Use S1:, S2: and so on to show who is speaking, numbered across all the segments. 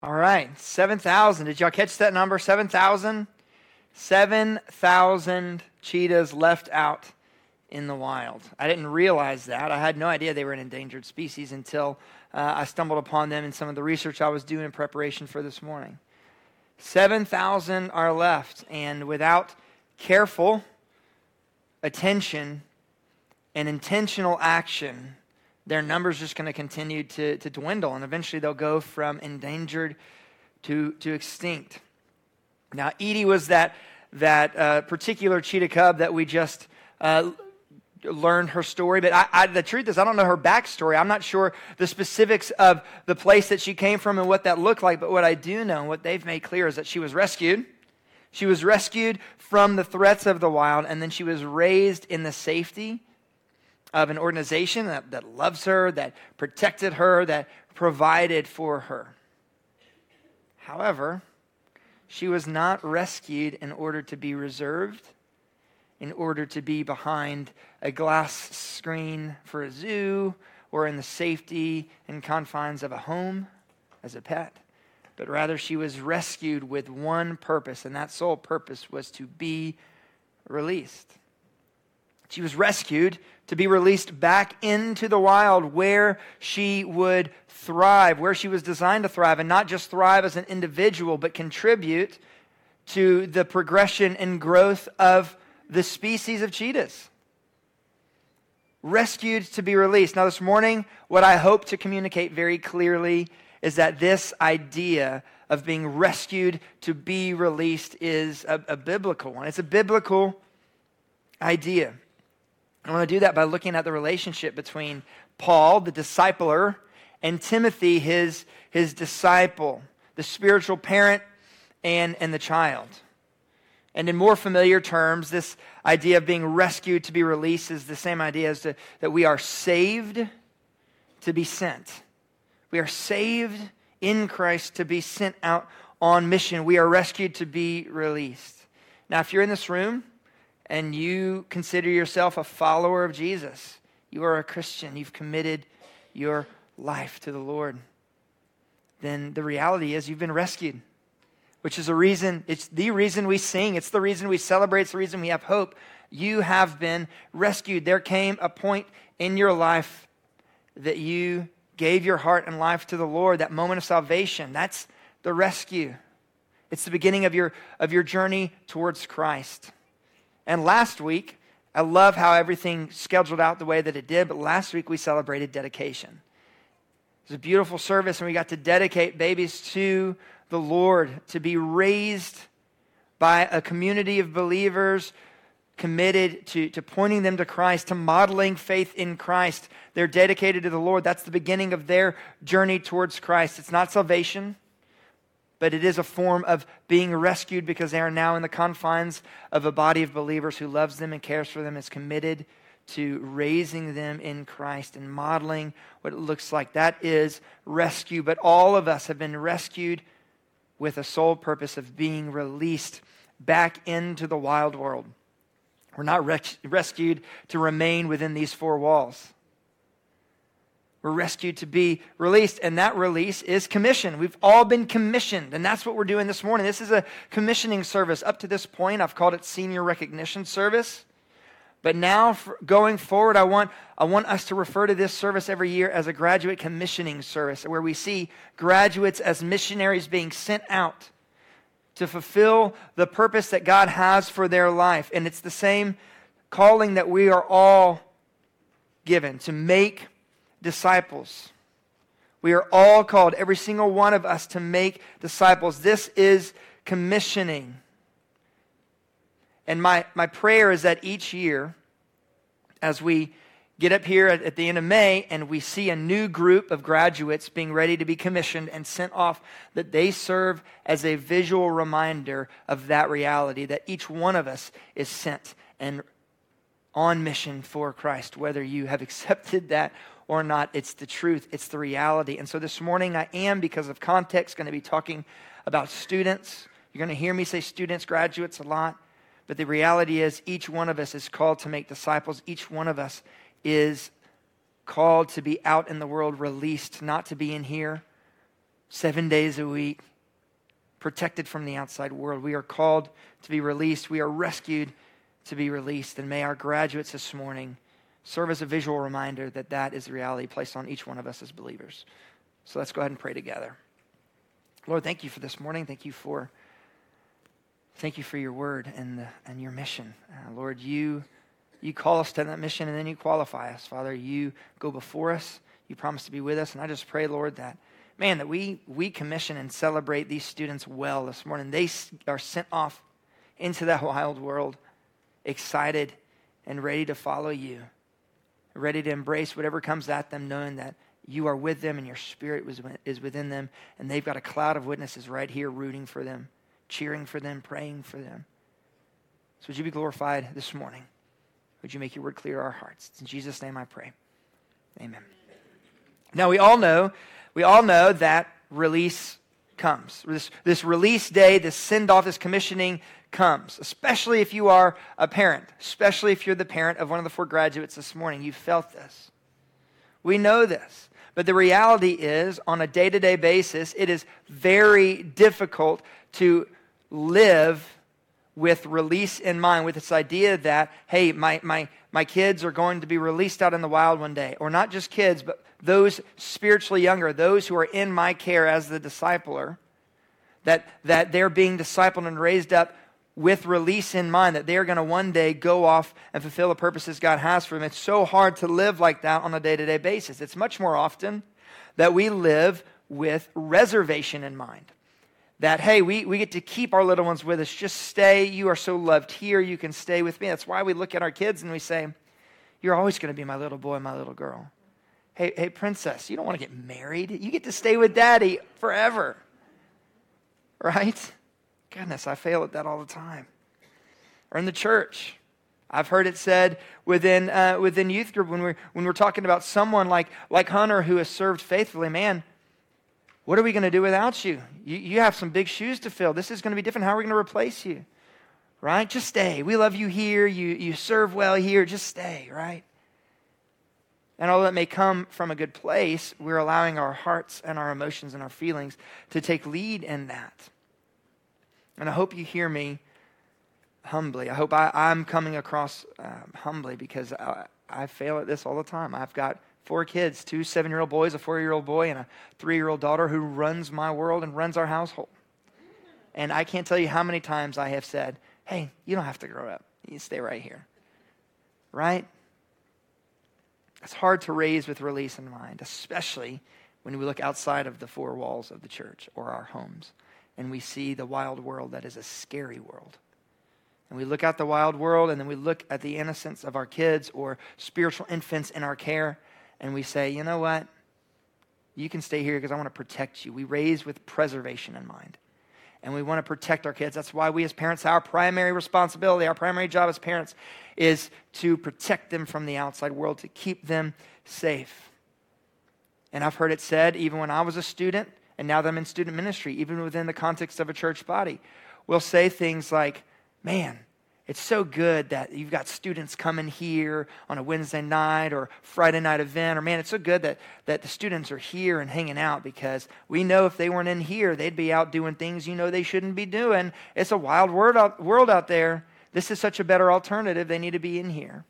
S1: All right, 7,000. Did y'all catch that number? 7,000? 7,000 cheetahs left out in the wild. I didn't realize that. I had no idea they were an endangered species until I stumbled upon them in some of the research I was doing in preparation for this morning. 7,000 are left, and without careful attention and intentional action, their number's just going to continue to dwindle, and eventually they'll go from endangered to extinct. Now, Edie was that particular cheetah cub that we just learned her story, but the truth is I don't know her backstory. I'm not sure the specifics of the place that she came from and what that looked like, but what I do know, and what they've made clear, is that she was rescued. She was rescued from the threats of the wild, and then she was raised in the safety of an organization that loves her, that protected her, that provided for her. However, she was not rescued in order to be reserved, in order to be behind a glass screen for a zoo, or in the safety and confines of a home as a pet. But rather, she was rescued with one purpose, and that sole purpose was to be released. She was rescued to be released back into the wild where she would thrive, where she was designed to thrive, and not just thrive as an individual, but contribute to the progression and growth of the species of cheetahs. Rescued to be released. Now this morning, what I hope to communicate very clearly is that this idea of being rescued to be released is a biblical one. It's a biblical idea. I want to do that by looking at the relationship between Paul, the discipler, and Timothy, his disciple, the spiritual parent and the child. And in more familiar terms, this idea of being rescued to be released is the same idea as that we are saved to be sent. We are saved in Christ to be sent out on mission. We are rescued to be released. Now, if you're in this room and you consider yourself a follower of Jesus, you are a Christian, you've committed your life to the Lord, then the reality is you've been rescued, which is it's the reason we sing, it's the reason we celebrate, it's the reason we have hope. You have been rescued. There came a point in your life that you gave your heart and life to the Lord, that moment of salvation. That's the rescue. It's the beginning of your journey towards Christ. And last week, I love how everything scheduled out the way that it did, but last week we celebrated dedication. It was a beautiful service, and we got to dedicate babies to the Lord, to be raised by a community of believers committed to pointing them to Christ, to modeling faith in Christ. They're dedicated to the Lord. That's the beginning of their journey towards Christ. It's not salvation, but it is a form of being rescued because they are now in the confines of a body of believers who loves them and cares for them, is committed to raising them in Christ and modeling what it looks like. That is rescue. But all of us have been rescued with a sole purpose of being released back into the wild world. We're not rescued to remain within these four walls. We're rescued to be released, and that release is commission. We've all been commissioned, and that's what we're doing this morning. This is a commissioning service. Up to this point, I've called it Senior Recognition Service. But now, going forward, I want us to refer to this service every year as a graduate commissioning service, where we see graduates as missionaries being sent out to fulfill the purpose that God has for their life. And it's the same calling that we are all given, to make disciples. We are all called, every single one of us, to make disciples. This is commissioning. And my prayer is that each year, as we get up here at the end of May and we see a new group of graduates being ready to be commissioned and sent off, that they serve as a visual reminder of that reality, that each one of us is sent and on mission for Christ, whether you have accepted that or not. It's the truth. It's the reality. And so this morning I am, because of context, going to be talking about students. You're going to hear me say students, graduates a lot. But the reality is each one of us is called to make disciples. Each one of us is called to be out in the world, released, not to be in here 7 days a week, protected from the outside world. We are called to be released. We are rescued to be released. And may our graduates this morning serve as a visual reminder that that is the reality placed on each one of us as believers. So let's go ahead and pray together. Lord, thank you for this morning. Thank you for your word and your mission. Lord, you call us to that mission and then you qualify us. Father, you go before us. You promise to be with us. And I just pray, Lord, that we commission and celebrate these students well this morning. They are sent off into that wild world, excited and ready to follow you, ready to embrace whatever comes at them, knowing that you are with them and your spirit is within them, and they've got a cloud of witnesses right here rooting for them, cheering for them, praying for them. So would you be glorified this morning? Would you make your word clear to our hearts? It's in Jesus' name I pray. Amen. Now we all know that release comes. This release day, this send-off, this commissioning comes, especially if you are a parent, especially if you're the parent of one of the 4 graduates this morning. You felt this. We know this. But the reality is, on a day-to-day basis, it is very difficult to live with release in mind, with this idea that, hey, my kids are going to be released out in the wild one day. Or not just kids, but those spiritually younger, those who are in my care as the discipler, that they're being discipled and raised up with release in mind, that they're going to one day go off and fulfill the purposes God has for them. It's so hard to live like that on a day-to-day basis. It's much more often that we live with reservation in mind. That, hey, we get to keep our little ones with us. Just stay. You are so loved here. You can stay with me. That's why we look at our kids and we say, you're always going to be my little boy, my little girl. Hey, princess, you don't want to get married. You get to stay with daddy forever. Right? Goodness, I fail at that all the time. Or in the church, I've heard it said within youth group when we're talking about someone like Hunter who has served faithfully. Man, what are we going to do without you? You have some big shoes to fill. This is going to be different. How are we going to replace you? Right? Just stay. We love you here. You serve well here. Just stay. Right? And although that may come from a good place, we're allowing our hearts and our emotions and our feelings to take lead in that. And I hope you hear me humbly. I hope I'm coming across humbly, because I fail at this all the time. I've got 4 kids, 2 7-year-old boys, a 4-year-old boy, and a 3-year-old daughter who runs my world and runs our household. And I can't tell you how many times I have said, hey, you don't have to grow up. You stay right here. Right? It's hard to raise with release in mind, especially when we look outside of the 4 walls of the church or our homes, and we see the wild world that is a scary world. And we look at the wild world, and then we look at the innocence of our kids or spiritual infants in our care, and we say, you know what? You can stay here because I want to protect you. We raise with preservation in mind, and we want to protect our kids. That's why we as parents, our primary responsibility, our primary job as parents is to protect them from the outside world, to keep them safe. And I've heard it said, even when I was a student, and now that I'm in student ministry, even within the context of a church body, we'll say things like, man, it's so good that you've got students coming here on a Wednesday night or Friday night event, or man, it's so good that the students are here and hanging out, because we know if they weren't in here, they'd be out doing things they shouldn't be doing. It's a wild world out there. This is such a better alternative. They need to be in here.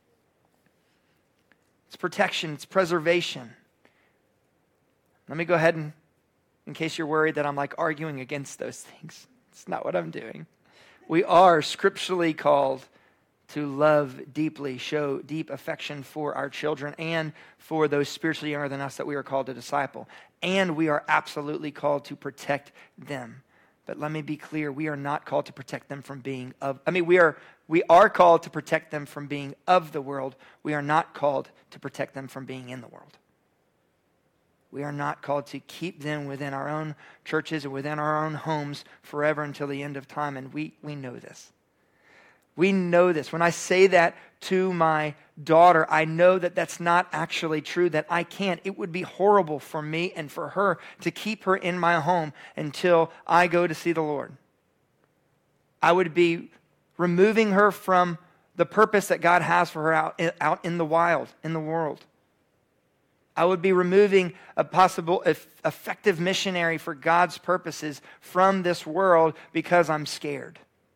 S1: It's protection. It's preservation. Let me go ahead and, in case you're worried that I'm arguing against those things, it's not what I'm doing. We are scripturally called to love deeply, show deep affection for our children and for those spiritually younger than us that we are called to disciple. And we are absolutely called to protect them. But let me be clear, we are not called to protect them from being we are called to protect them from being of the world. We are not called to protect them from being in the world. We are not called to keep them within our own churches or within our own homes forever until the end of time. And we know this. We know this. When I say that to my daughter, I know that that's not actually true, that I can't. It would be horrible for me and for her to keep her in my home until I go to see the Lord. I would be removing her from the purpose that God has for her out in the wild, in the world. I would be removing a possible effective missionary for God's purposes from this world because I'm scared.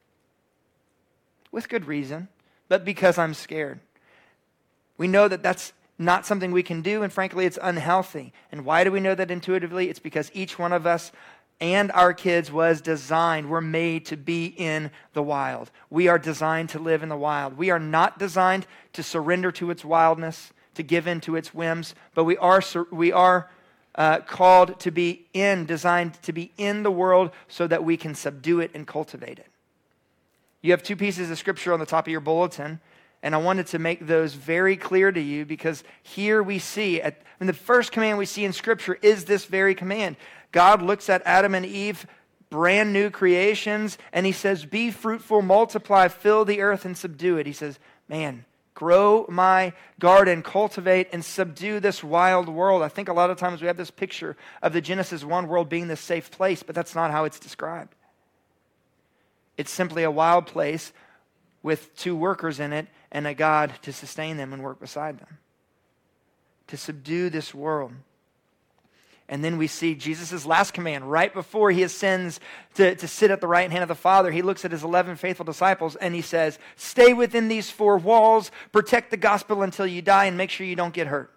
S1: With good reason, but because I'm scared. We know that that's not something we can do, and frankly, it's unhealthy. And why do we know that intuitively? It's because each one of us and our kids we're made to be in the wild. We are designed to live in the wild. We are not designed to surrender to its wildness, to give in to its whims, but we are called to be designed to be in the world so that we can subdue it and cultivate it. You have two pieces of scripture on the top of your bulletin, and I wanted to make those very clear to you because here we see, the first command we see in scripture is this very command. God looks at Adam and Eve, brand new creations, and he says, be fruitful, multiply, fill the earth and subdue it. He says, man, grow my garden, cultivate and subdue this wild world. I think a lot of times we have this picture of the Genesis 1 world being this safe place, but that's not how it's described. It's simply a wild place with two workers in it and a God to sustain them and work beside them. To subdue this world. And then we see Jesus' last command right before he ascends to sit at the right hand of the Father. He looks at his 11 faithful disciples and he says, stay within these four walls, protect the gospel until you die, and make sure you don't get hurt.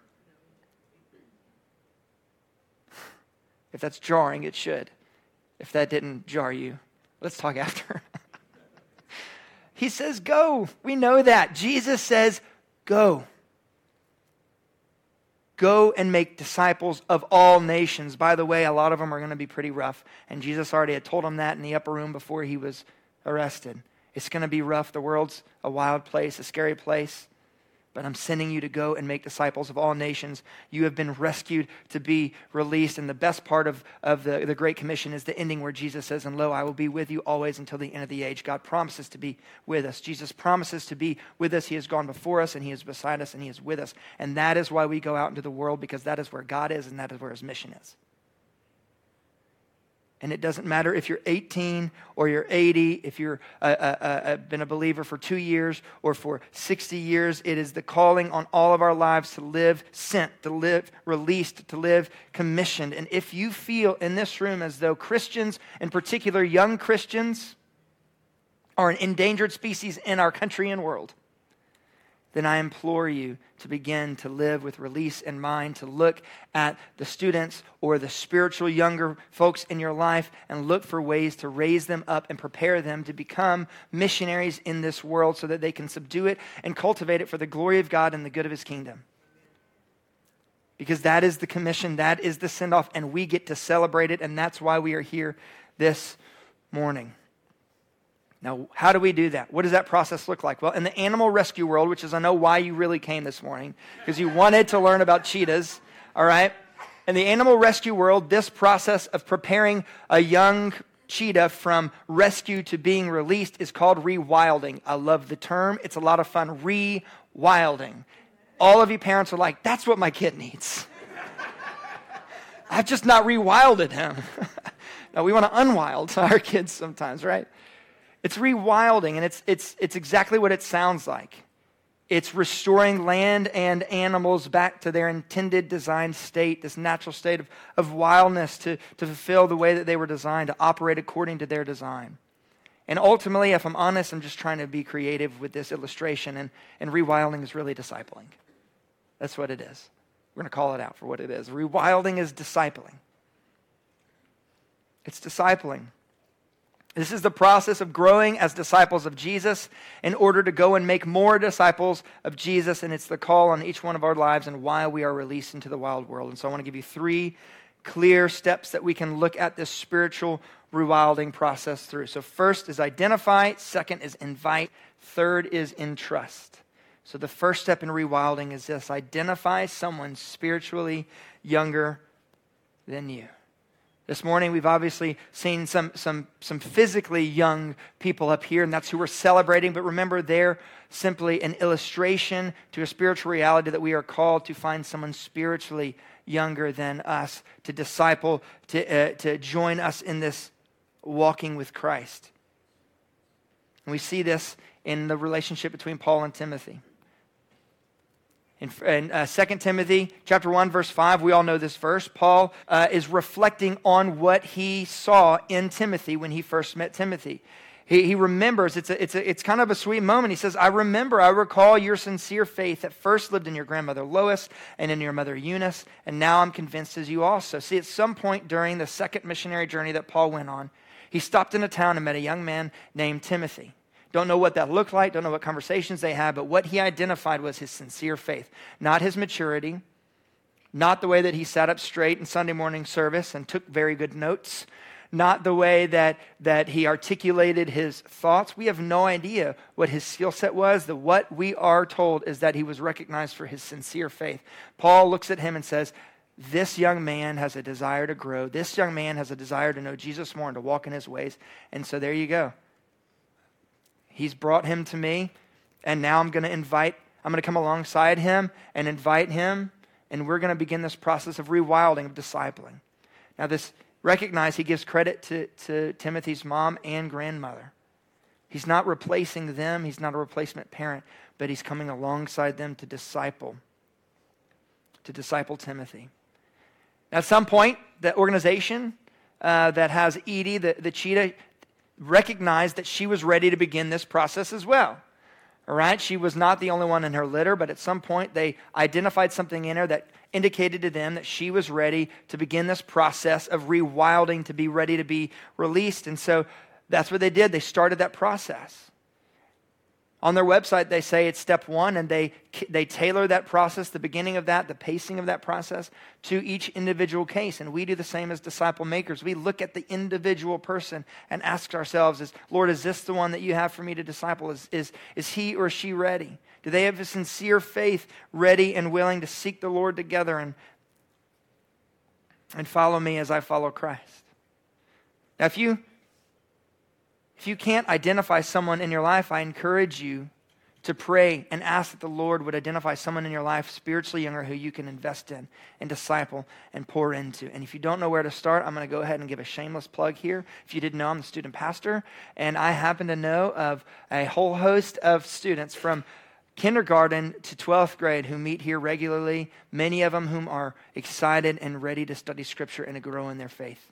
S1: If that's jarring, it should. If that didn't jar you, let's talk after. He says, go. We know that. Jesus says, go. Go and make disciples of all nations. By the way, a lot of them are going to be pretty rough. And Jesus already had told them that in the upper room before he was arrested. It's going to be rough. The world's a wild place, a scary place. But I'm sending you to go and make disciples of all nations. You have been rescued to be released. And the best part of the Great Commission is the ending where Jesus says, and lo, I will be with you always until the end of the age. God promises to be with us. Jesus promises to be with us. He has gone before us and he is beside us and he is with us. And that is why we go out into the world, because that is where God is and that is where his mission is. And it doesn't matter if you're 18 or you're 80, if you're been a believer for 2 years or for 60 years. It is the calling on all of our lives to live sent, to live released, to live commissioned. And if you feel in this room as though Christians, in particular young Christians, are an endangered species in our country and world, then I implore you to begin to live with release in mind, to look at the students or the spiritual younger folks in your life and look for ways to raise them up and prepare them to become missionaries in this world so that they can subdue it and cultivate it for the glory of God and the good of his kingdom. Because that is the commission, that is the send-off, and we get to celebrate it, and that's why we are here this morning. Now, how do we do that? What does that process look like? Well, in the animal rescue world, which is I know why you really came this morning, because you wanted to learn about cheetahs, all right? In the animal rescue world, this process of preparing a young cheetah from rescue to being released is called rewilding. I love the term. It's a lot of fun. Rewilding. All of you parents are like, that's what my kid needs. I've just not rewilded him. Now, we want to unwild our kids sometimes, right? It's rewilding, and it's exactly what it sounds like. It's restoring land and animals back to their intended design state, this natural state of wildness to fulfill the way that they were designed, to operate according to their design. And ultimately, if I'm honest, I'm just trying to be creative with this illustration, and rewilding is really discipling. That's what it is. We're going to call it out for what it is. Rewilding is discipling. It's discipling. This is the process of growing as disciples of Jesus in order to go and make more disciples of Jesus. And it's the call on each one of our lives and why we are released into the wild world. And so I want to give you 3 clear steps that we can look at this spiritual rewilding process through. So first is identify. Second is invite. Third is entrust. So the first step in rewilding is this: identify someone spiritually younger than you. This morning, we've obviously seen some physically young people up here, and that's who we're celebrating. But remember, they're simply an illustration to a spiritual reality that we are called to find someone spiritually younger than us, to disciple, to join us in this walking with Christ. And we see this in the relationship between Paul and Timothy. In 2 Timothy chapter 1, verse 5, we all know this verse. Paul is reflecting on what he saw in Timothy when he first met Timothy. He remembers, it's kind of a sweet moment. He says, I recall your sincere faith that first lived in your grandmother Lois and in your mother Eunice, and now I'm convinced as you also. See, at some point during the second missionary journey that Paul went on, he stopped in a town and met a young man named Timothy. Don't know what that looked like, don't know what conversations they had, but what he identified was his sincere faith, not his maturity, not the way that he sat up straight in Sunday morning service and took very good notes, not the way that he articulated his thoughts. We have no idea what his skill set was. What we are told is that he was recognized for his sincere faith. Paul looks at him and says, this young man has a desire to grow. This young man has a desire to know Jesus more and to walk in his ways. And so there you go. He's brought him to me, and now I'm going to come alongside him and invite him, and we're going to begin this process of rewilding, of discipling. Now recognize he gives credit to Timothy's mom and grandmother. He's not replacing them. He's not a replacement parent, but he's coming alongside them to disciple Timothy. Now, at some point, the organization that has Edie, the cheetah, recognized that she was ready to begin this process as well. All right? She was not the only one in her litter, but at some point they identified something in her that indicated to them that she was ready to begin this process of rewilding, to be ready to be released. And so that's what they did. They started that process. On their website, they say it's step one, and they tailor that process, the beginning of that, the pacing of that process, to each individual case. And we do the same as disciple makers. We look at the individual person and ask ourselves, Lord, is this the one that you have for me to disciple? Is he or she ready? Do they have a sincere faith, ready and willing to seek the Lord together and follow me as I follow Christ? Now, if you can't identify someone in your life, I encourage you to pray and ask that the Lord would identify someone in your life, spiritually younger, who you can invest in and disciple and pour into. And if you don't know where to start, I'm going to go ahead and give a shameless plug here. If you didn't know, I'm the student pastor, and I happen to know of a whole host of students from kindergarten to 12th grade who meet here regularly, many of them whom are excited and ready to study Scripture and to grow in their faith.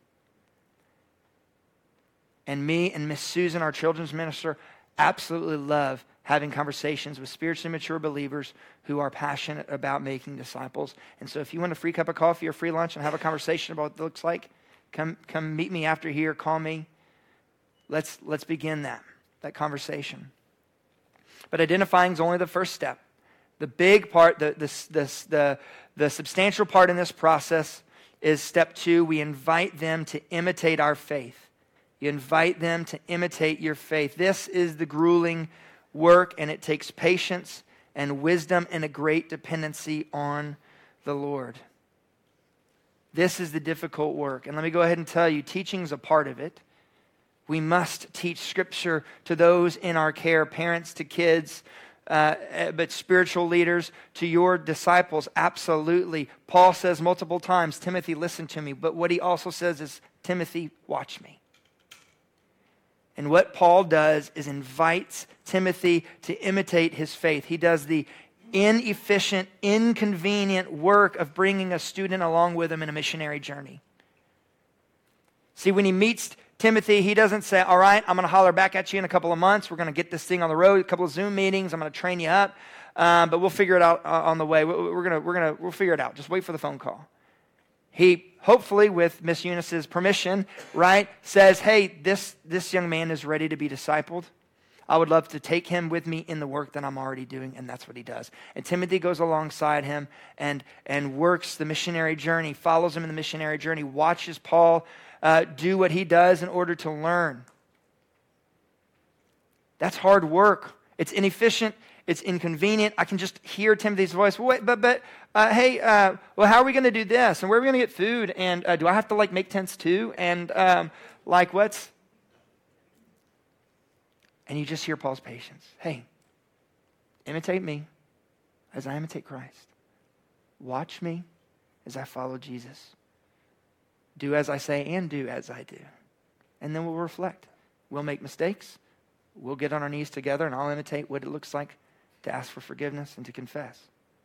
S1: And me and Miss Susan, our children's minister, absolutely love having conversations with spiritually mature believers who are passionate about making disciples. And so if you want a free cup of coffee or free lunch and have a conversation about what it looks like, come meet me after here, call me. Let's begin that conversation. But identifying is only the first step. The big part, the substantial part in this process is step 2. We invite them to imitate our faith. You invite them to imitate your faith. This is the grueling work, and it takes patience and wisdom and a great dependency on the Lord. This is the difficult work. And let me go ahead and tell you, teaching is a part of it. We must teach Scripture to those in our care, parents to kids, but spiritual leaders to your disciples. Absolutely. Paul says multiple times, Timothy, listen to me. But what he also says is, Timothy, watch me. And what Paul does is invites Timothy to imitate his faith. He does the inefficient, inconvenient work of bringing a student along with him in a missionary journey. See, when he meets Timothy, he doesn't say, all right, I'm going to holler back at you in a couple of months. We're going to get this thing on the road, a couple of Zoom meetings. I'm going to train you up, but we'll figure it out on the way. We'll figure it out. Just wait for the phone call. He, hopefully with Miss Eunice's permission, right, says, hey, this young man is ready to be discipled. I would love to take him with me in the work that I'm already doing, and that's what he does. And Timothy goes alongside him and works the missionary journey, follows him in the missionary journey, watches Paul do what he does in order to learn. That's hard work. It's inefficient. It's inconvenient. I can just hear Timothy's voice. Well, wait, but hey, well, how are we going to do this? And where are we going to get food? And do I have to make tents too? And what's? And you just hear Paul's patience. Hey, imitate me as I imitate Christ. Watch me as I follow Jesus. Do as I say and do as I do. And then we'll reflect. We'll make mistakes. We'll get on our knees together and I'll imitate what it looks like to ask for forgiveness and to confess.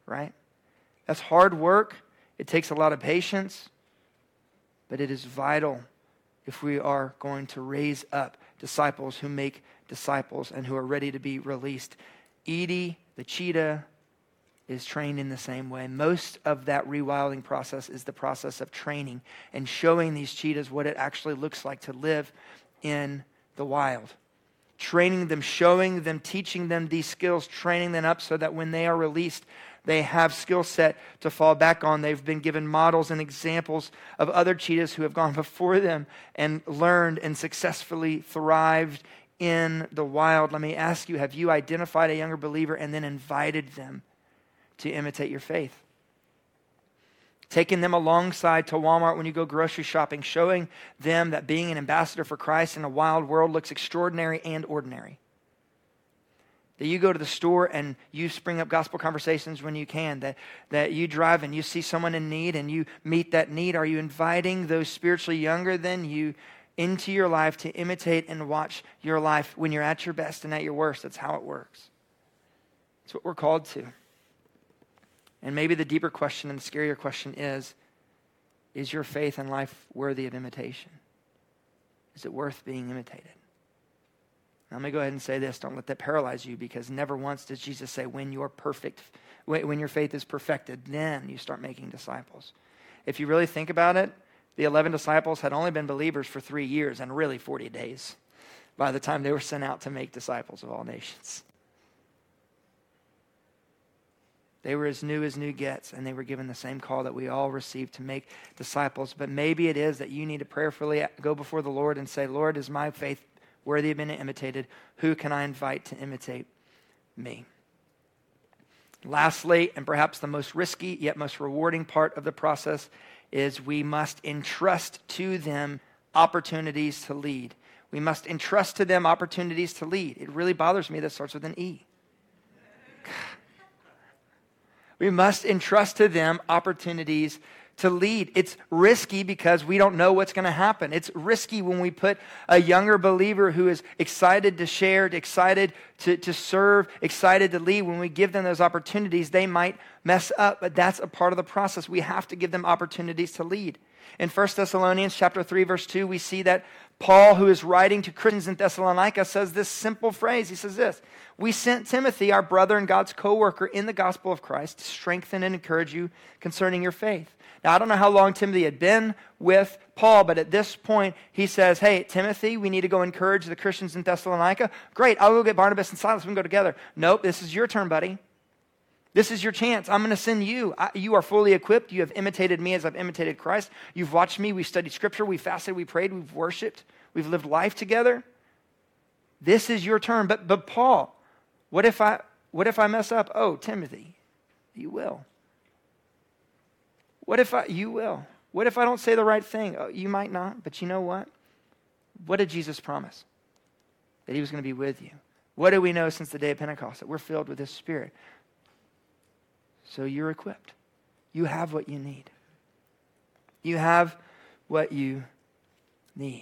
S1: right? That's hard work. It takes a lot of patience, but it is vital if we are going to raise up disciples who make disciples and who are ready to be released. Edie, the cheetah, is trained in the same way. Most of that rewilding process is the process of training and showing these cheetahs what it actually looks like to live in the wild. Training them, showing them, teaching them these skills, training them up so that when they are released, they have skill set to fall back on. They've been given models and examples of other cheetahs who have gone before them and learned and successfully thrived in the wild. Let me ask you, have you identified a younger believer and then invited them to imitate your faith? Taking them alongside to Walmart when you go grocery shopping, showing them that being an ambassador for Christ in a wild world looks extraordinary and ordinary. That you go to the store and you spring up gospel conversations when you can. That you drive and you see someone in need and you meet that need. Are you inviting those spiritually younger than you into your life to imitate and watch your life when you're at your best and at your worst? That's how it works. It's what we're called to. And maybe the deeper question and the scarier question is your faith and life worthy of imitation? Is it worth being imitated? Now, let me go ahead and say this. Don't let that paralyze you, because never once does Jesus say when your faith is perfected, then you start making disciples. If you really think about it, the 11 disciples had only been believers for 3 years and really 40 days by the time they were sent out to make disciples of all nations. They were as new gets, and they were given the same call that we all received to make disciples. But maybe it is that you need to prayerfully go before the Lord and say, Lord, is my faith worthy of being imitated? Who can I invite to imitate me? Lastly, and perhaps the most risky yet most rewarding part of the process, is we must entrust to them opportunities to lead. We must entrust to them opportunities to lead. It really bothers me that starts with an E. We must entrust to them opportunities to lead. It's risky because we don't know what's going to happen. It's risky when we put a younger believer who is excited to share, excited to serve, excited to lead. When we give them those opportunities, they might mess up, but that's a part of the process. We have to give them opportunities to lead. In 1 Thessalonians chapter 3, verse 2, we see that Paul, who is writing to Christians in Thessalonica, says this simple phrase. He says this: we sent Timothy, our brother and God's co-worker in the gospel of Christ, to strengthen and encourage you concerning your faith. Now, I don't know how long Timothy had been with Paul, but at this point, he says, hey, Timothy, we need to go encourage the Christians in Thessalonica. Great, I'll go get Barnabas and Silas. We can go together. Nope, this is your turn, buddy. This is your chance. I'm going to send you. You are fully equipped. You have imitated me as I've imitated Christ. You've watched me. We've studied Scripture. We've fasted. We've prayed. We've worshiped. We've lived life together. This is your turn. But Paul, what if I mess up? Oh, Timothy, you will. You will. What if I don't say the right thing? Oh, you might not, but you know what? What did Jesus promise? That he was going to be with you. What do we know since the day of Pentecost? That we're filled with his Spirit. So you're equipped. You have what you need. You have what you need.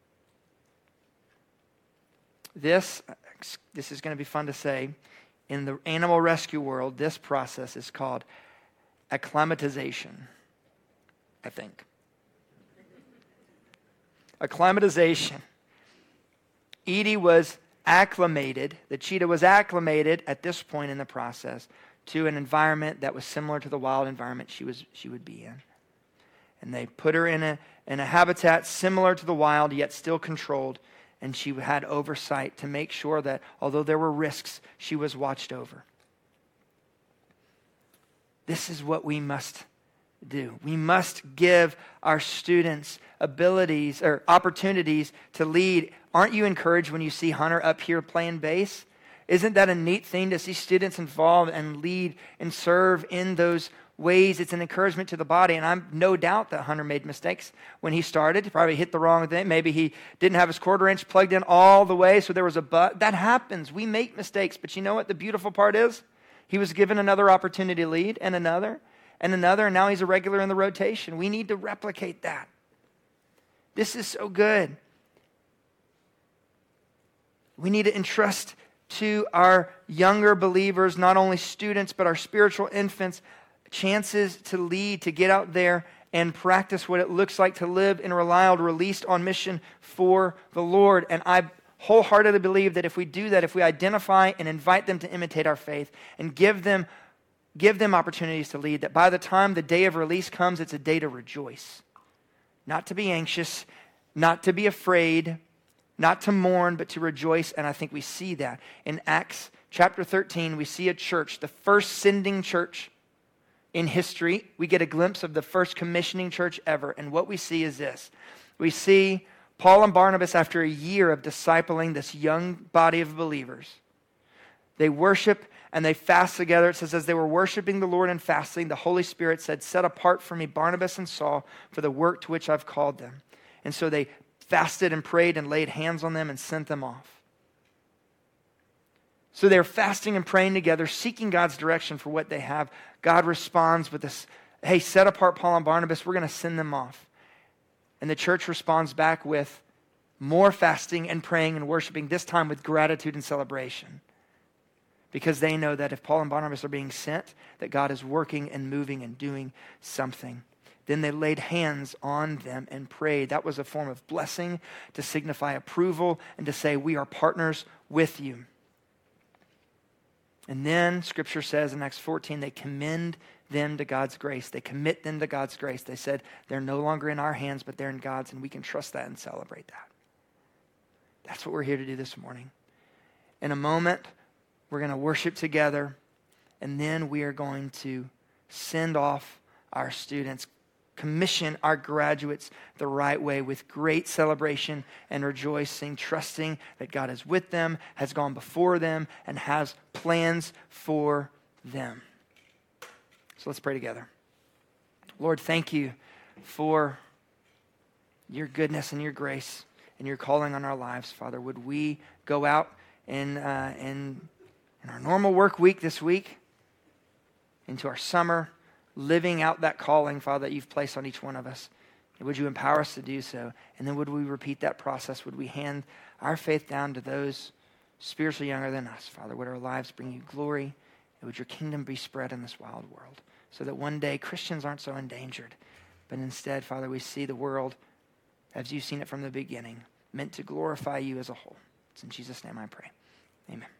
S1: This is going to be fun to say. In the animal rescue world, this process is called acclimatization, I think. Acclimatization. Edie was acclimated, the cheetah was acclimated at this point in the process to an environment that was similar to the wild environment she would be in. And they put her in a habitat similar to the wild, yet still controlled, and she had oversight to make sure that although there were risks, she was watched over. This is what we must do. We must give our students abilities or opportunities to lead. Aren't you encouraged when you see Hunter up here playing bass? Isn't that a neat thing to see students involved and lead and serve in those ways? It's an encouragement to the body. And I'm no doubt that Hunter made mistakes when he started. He probably hit the wrong thing. Maybe he didn't have his quarter inch plugged in all the way, so there was a butt. That happens. We make mistakes. But you know what the beautiful part is? He was given another opportunity to lead, and another, and another, and now he's a regular in the rotation. We need to replicate that. This is so good. We need to entrust to our younger believers, not only students, but our spiritual infants, chances to lead, to get out there and practice what it looks like to live in Relild, released on mission for the Lord. And I wholeheartedly believe that if we do that, if we identify and invite them to imitate our faith and give them opportunities to lead, that by the time the day of release comes, it's a day to rejoice. Not to be anxious, not to be afraid, not to mourn, but to rejoice. And I think we see that. In Acts chapter 13, we see a church, the first sending church in history. We get a glimpse of the first commissioning church ever. And what we see is this. We see Paul and Barnabas, after a year of discipling this young body of believers, they worship and they fast together. It says, as they were worshiping the Lord and fasting, the Holy Spirit said, set apart for me Barnabas and Saul for the work to which I've called them. And so they fasted and prayed and laid hands on them and sent them off. So they're fasting and praying together, seeking God's direction for what they have. God responds with this, hey, set apart Paul and Barnabas, we're going to send them off. And the church responds back with more fasting and praying and worshiping, this time with gratitude and celebration. Because they know that if Paul and Barnabas are being sent, that God is working and moving and doing something. Then they laid hands on them and prayed. That was a form of blessing to signify approval and to say, we are partners with you. And then Scripture says in Acts 14, they commend them to God's grace. They commit them to God's grace. They said, they're no longer in our hands, but they're in God's, and we can trust that and celebrate that. That's what we're here to do this morning. In a moment, we're going to worship together, and then we are going to send off our students, commission our graduates the right way with great celebration and rejoicing, trusting that God is with them, has gone before them, and has plans for them. So let's pray together. Lord, thank you for your goodness and your grace and your calling on our lives, Father. Would we go out in our normal work week this week, into our summer, living out that calling, Father, that you've placed on each one of us. And would you empower us to do so? And then would we repeat that process? Would we hand our faith down to those spiritually younger than us, Father? Would our lives bring you glory? And would your kingdom be spread in this wild world? So that one day Christians aren't so endangered, but instead, Father, we see the world as you've seen it from the beginning, meant to glorify you as a whole. It's in Jesus' name I pray. Amen.